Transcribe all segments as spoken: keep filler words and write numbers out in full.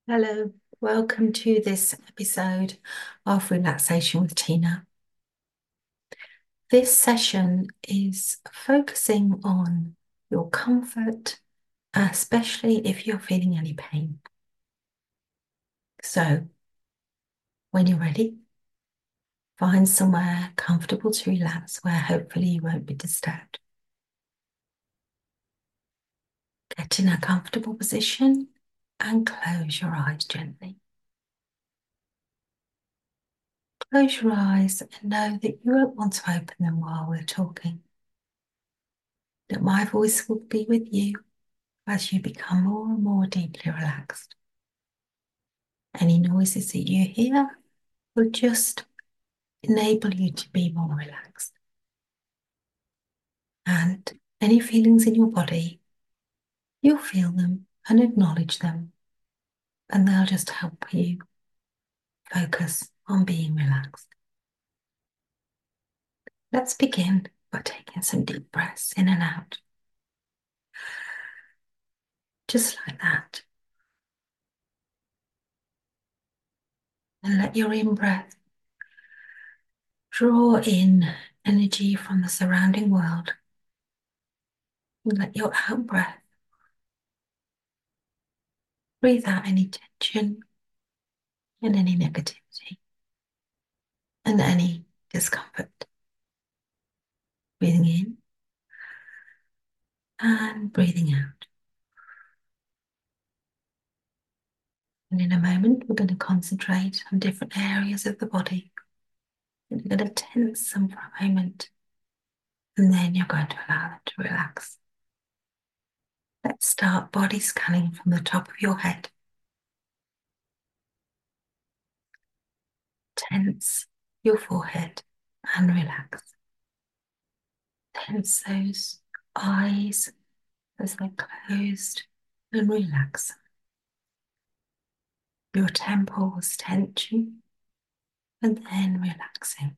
Hello, welcome to this episode of Relaxation with Tina. This session is focusing on your comfort, especially if you're feeling any pain. So, when you're ready, find somewhere comfortable to relax where hopefully you won't be disturbed. Get in a comfortable position and close your eyes gently. Close your eyes and know that you won't want to open them while we're talking. That my voice will be with you as you become more and more deeply relaxed. Any noises that you hear will just enable you to be more relaxed. And any feelings in your body, you'll feel them and acknowledge them, and they'll just help you focus on being relaxed. Let's begin by taking some deep breaths in and out. Just like that. And let your in breath draw in energy from the surrounding world. And let your out breath breathe out any tension and any negativity and any discomfort. Breathing in and breathing out. And in a moment, we're going to concentrate on different areas of the body. And you're going to tense them for a moment. And then you're going to allow them to relax. Let's start body scanning from the top of your head. Tense your forehead and relax. Tense those eyes as they're closed and relax. Your temples tension and then relaxing.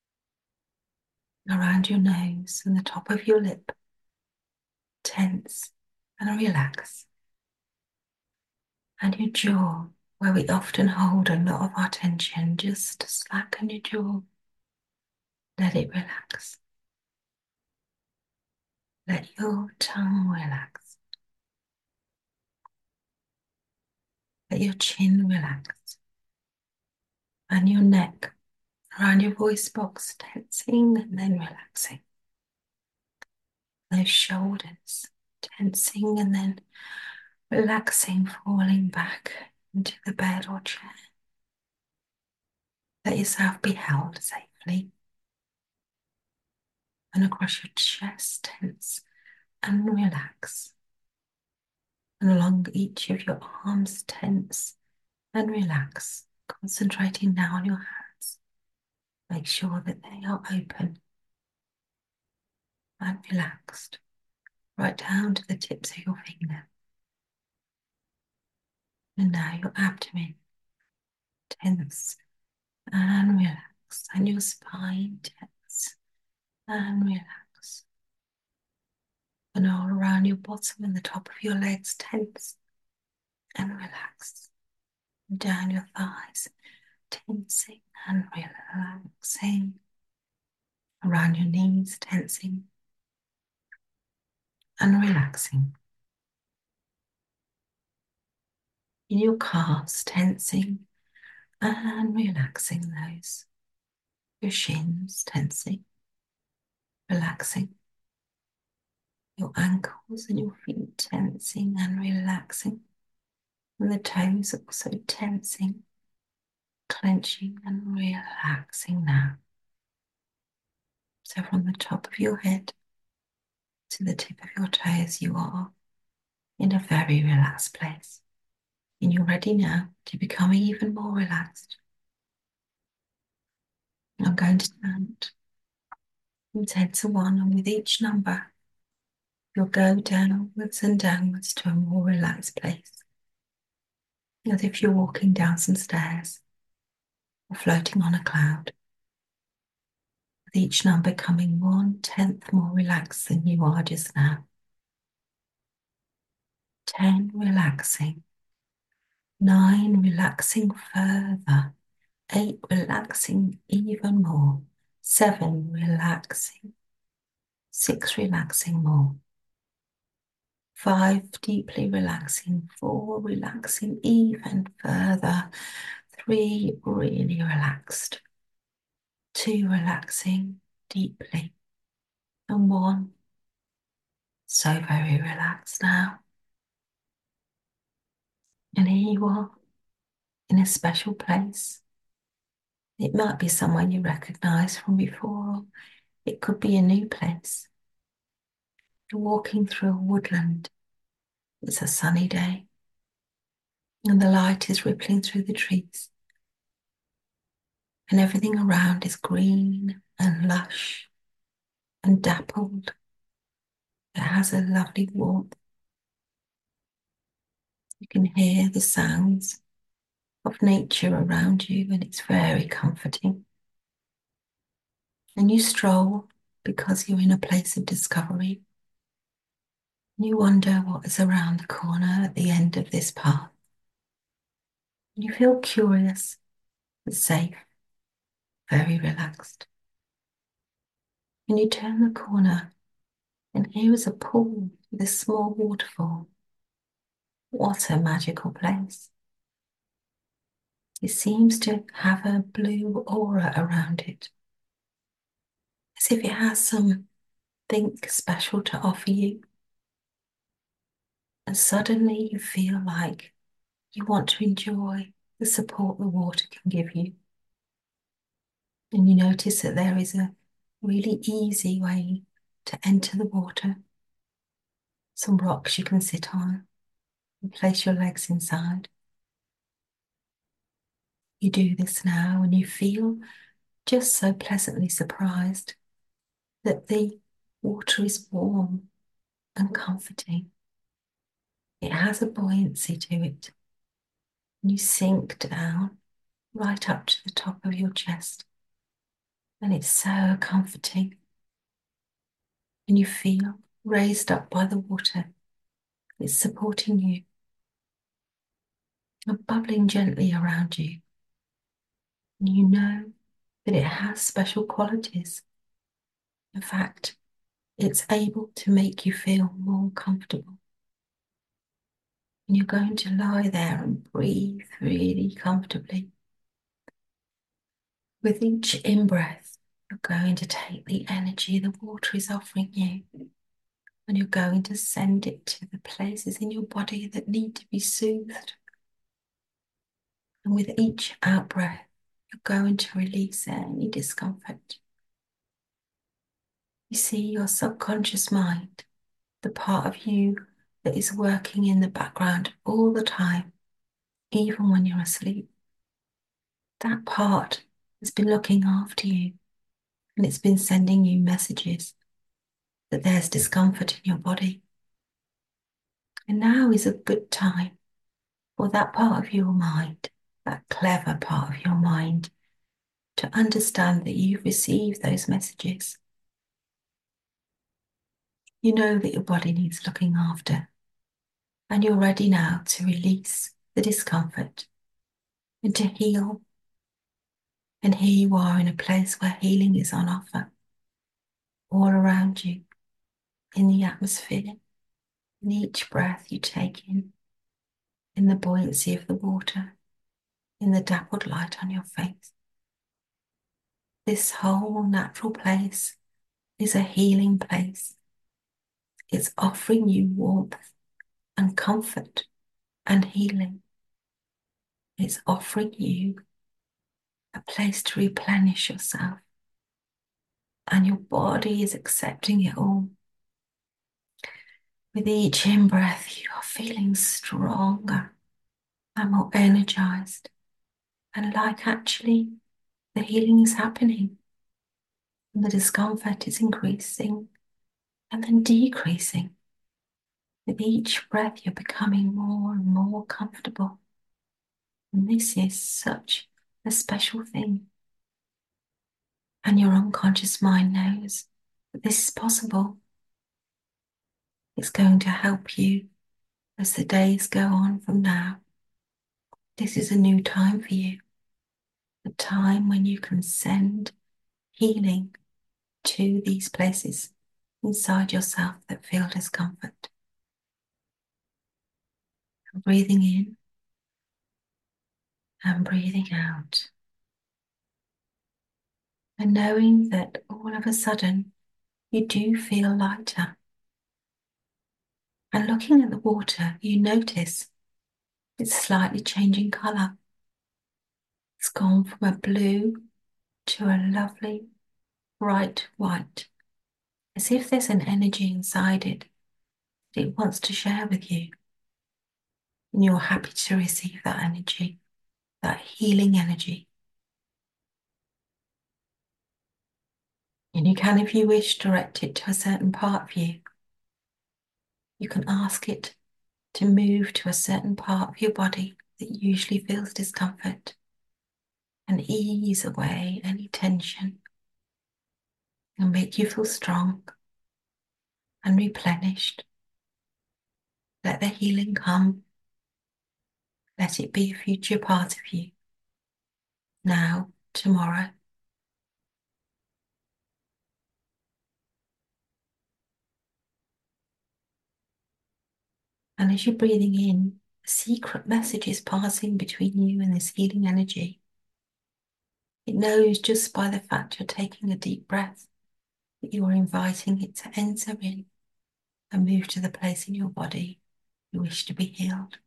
Around your nose and the top of your lip, tense and relax. And your jaw, where we often hold a lot of our tension, just slacken your jaw. Let it relax. Let your tongue relax. Let your chin relax. And your neck around your voice box tensing and then relaxing. Those shoulders tensing and then relaxing, falling back into the bed or chair. Let yourself be held safely. And across your chest, tense and relax. And along each of your arms, tense and relax. Concentrating now on your hands. Make sure that they are open and relaxed, right down to the tips of your fingers. And now your abdomen, tense and relax. And your spine, tense and relax. And all around your bottom and the top of your legs, tense and relax. And down your thighs, tensing and relaxing. Around your knees, tensing and relaxing. In your calves, tensing and relaxing those. Your shins, tensing, relaxing. Your ankles and your feet, tensing and relaxing. And the toes also tensing, clenching and relaxing now. So from the top of your head to the tip of your toes, you are in a very relaxed place. And you're ready now to become even more relaxed. I'm going to count from ten to one, and with each number, you'll go downwards and downwards to a more relaxed place. As if you're walking down some stairs or floating on a cloud. With each number coming one tenth more relaxed than you are just now. Ten, relaxing. Nine, relaxing further. Eight, relaxing even more. Seven, relaxing. Six, relaxing more. Five, deeply relaxing. Four, relaxing even further. Three, really relaxed. Two, relaxing deeply. And one, so very relaxed now. And here you are in a special place. It might be somewhere you recognize from before, or it could be a new place. You're walking through a woodland. It's a sunny day, and the light is rippling through the trees, and everything around is green and lush and dappled. It has a lovely warmth. You can hear the sounds of nature around you, and it's very comforting. And you stroll because you're in a place of discovery. You wonder what is around the corner at the end of this path. You feel curious but safe, very relaxed. And you turn the corner, and here is a pool with a small waterfall. What a magical place. It seems to have a blue aura around it, as if it has something special to offer you. And suddenly you feel like you want to enjoy the support the water can give you. And you notice that there is a really easy way to enter the water. Some rocks you can sit on and place your legs inside. You do this now and you feel just so pleasantly surprised that the water is warm and comforting. It has a buoyancy to it. And you sink down right up to the top of your chest. And it's so comforting. And you feel raised up by the water. It's supporting you and bubbling gently around you. And you know that it has special qualities. In fact, it's able to make you feel more comfortable. And you're going to lie there and breathe really comfortably. With each in-breath, you're going to take the energy the water is offering you, and you're going to send it to the places in your body that need to be soothed. And with each out-breath, you're going to release any discomfort. You see your subconscious mind, the part of you that is working in the background all the time, even when you're asleep. That part has been looking after you, and it's been sending you messages that there's discomfort in your body. And now is a good time for that part of your mind, that clever part of your mind, to understand that you've received those messages. You know that your body needs looking after, and you're ready now to release the discomfort and to heal. And here you are in a place where healing is on offer, all around you, in the atmosphere, in each breath you take in, in the buoyancy of the water, in the dappled light on your face. This whole natural place is a healing place. It's offering you warmth and comfort and healing. It's offering you a place to replenish yourself. And your body is accepting it all. With each in-breath, you are feeling stronger and more energized. And like actually, the healing is happening. And the discomfort is increasing and then decreasing. With each breath, you're becoming more and more comfortable. And this is such a special thing. And your unconscious mind knows that this is possible. It's going to help you as the days go on from now. This is a new time for you, a time when you can send healing to these places inside yourself that feel discomfort. Breathing in and breathing out. And knowing that all of a sudden you do feel lighter. And looking at the water, you notice it's slightly changing colour. It's gone from a blue to a lovely bright white, as if there's an energy inside it that it wants to share with you. And you're happy to receive that energy, that healing energy. And you can, if you wish, direct it to a certain part of you. You can ask it to move to a certain part of your body that usually feels discomfort and ease away any tension and make you feel strong and replenished. Let the healing come. Let it be a future part of you, now, tomorrow. And as you're breathing in, a secret message is passing between you and this healing energy. It knows just by the fact you're taking a deep breath that you are inviting it to enter in and move to the place in your body you wish to be healed.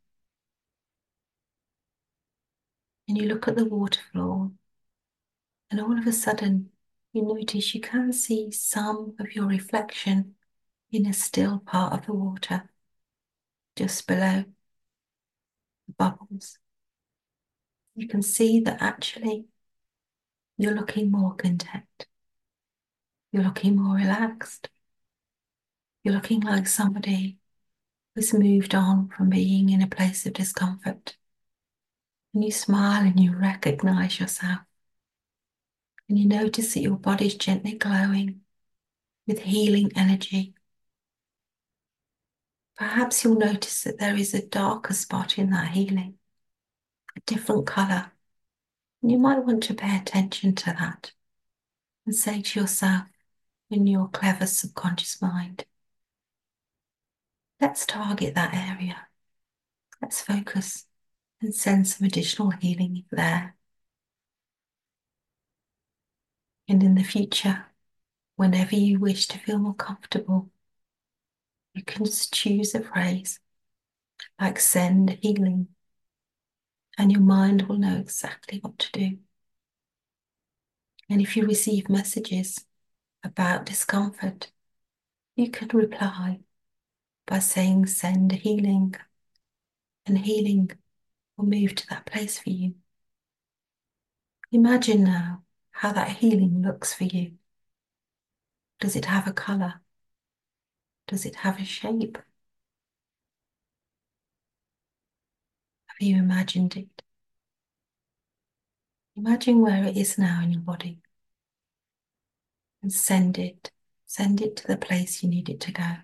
And you look at the water floor, and all of a sudden you notice you can see some of your reflection in a still part of the water, just below the bubbles. You can see that actually you're looking more content. You're looking more relaxed. You're looking like somebody who's moved on from being in a place of discomfort. And you smile and you recognize yourself. And you notice that your body's gently glowing with healing energy. Perhaps you'll notice that there is a darker spot in that healing, a different colour. And you might want to pay attention to that and say to yourself in your clever subconscious mind, let's target that area. Let's focus and send some additional healing there. And in the future, whenever you wish to feel more comfortable, you can just choose a phrase like send healing, and your mind will know exactly what to do. And if you receive messages about discomfort, you can reply by saying send healing, and healing will move to that place for you. Imagine now how that healing looks for you. Does it have a colour? Does it have a shape? Have you imagined it? Imagine where it is now in your body and send it, send it to the place you need it to go.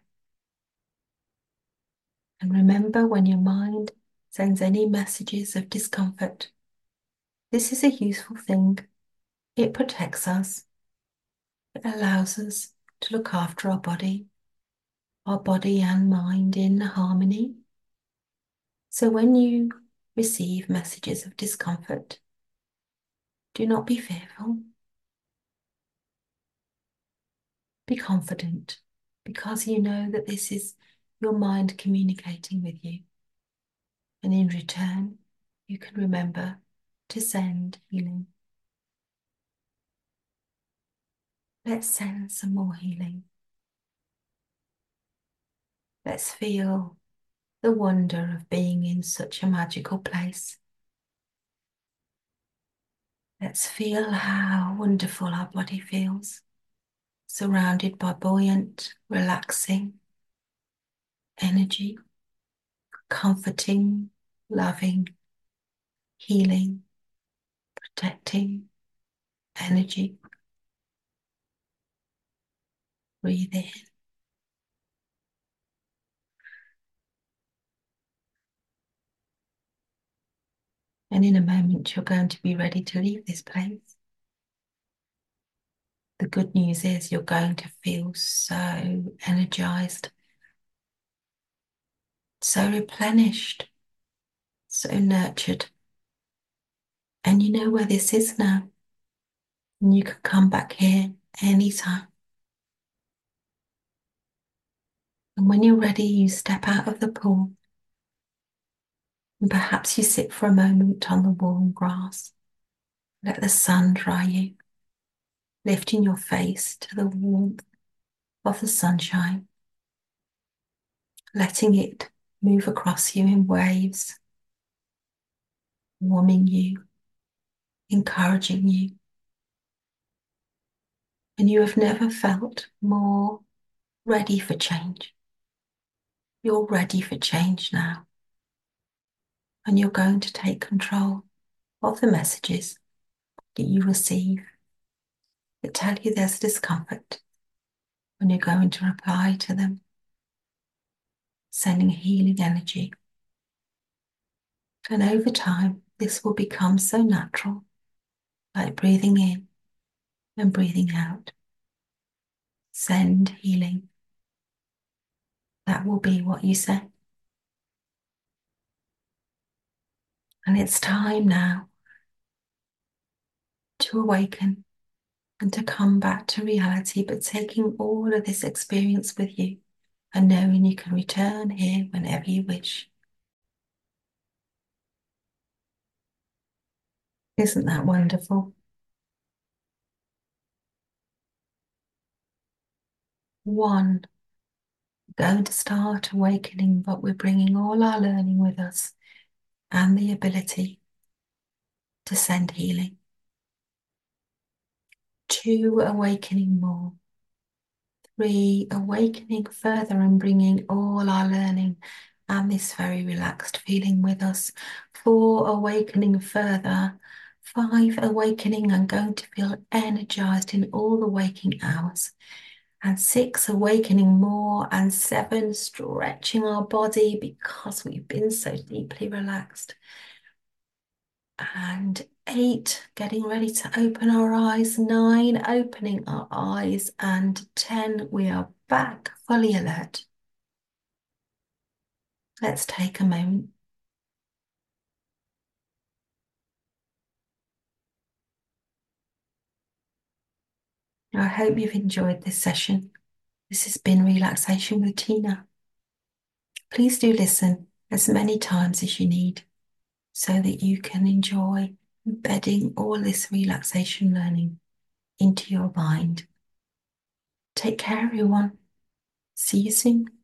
And remember, when your mind sends any messages of discomfort, this is a useful thing. It protects us. It allows us to look after our body, our body and mind in harmony. So when you receive messages of discomfort, do not be fearful. Be confident, because you know that this is your mind communicating with you. And in return, you can remember to send healing. Let's send some more healing. Let's feel the wonder of being in such a magical place. Let's feel how wonderful our body feels, surrounded by buoyant, relaxing energy, comforting, loving, healing, protecting energy. Breathe in. And in a moment, you're going to be ready to leave this place. The good news is you're going to feel so energized, so replenished, so nurtured. And you know where this is now. And you can come back here anytime. And when you're ready, you step out of the pool. And perhaps you sit for a moment on the warm grass. Let the sun dry you, lifting your face to the warmth of the sunshine, letting it move across you in waves, warming you, encouraging you. And you have never felt more ready for change. You're ready for change now. And you're going to take control of the messages that you receive that tell you there's discomfort, and you're going to reply to them, sending healing energy. And over time, this will become so natural, like breathing in and breathing out. Send healing. That will be what you say. And it's time now to awaken and to come back to reality, but taking all of this experience with you and knowing you can return here whenever you wish. Isn't that wonderful? One, going to start awakening, but we're bringing all our learning with us and the ability to send healing. Two, awakening more. Three, awakening further and bringing all our learning and this very relaxed feeling with us. Four, awakening further. Five, awakening and going to feel energized in all the waking hours. And six, awakening more. And seven, stretching our body because we've been so deeply relaxed. And eight, getting ready to open our eyes. Nine, opening our eyes. And ten, we are back fully alert. Let's take a moment. I hope you've enjoyed this session. This has been Relaxation with Tina. Please do listen as many times as you need so that you can enjoy embedding all this relaxation learning into your mind. Take care, everyone. See you soon.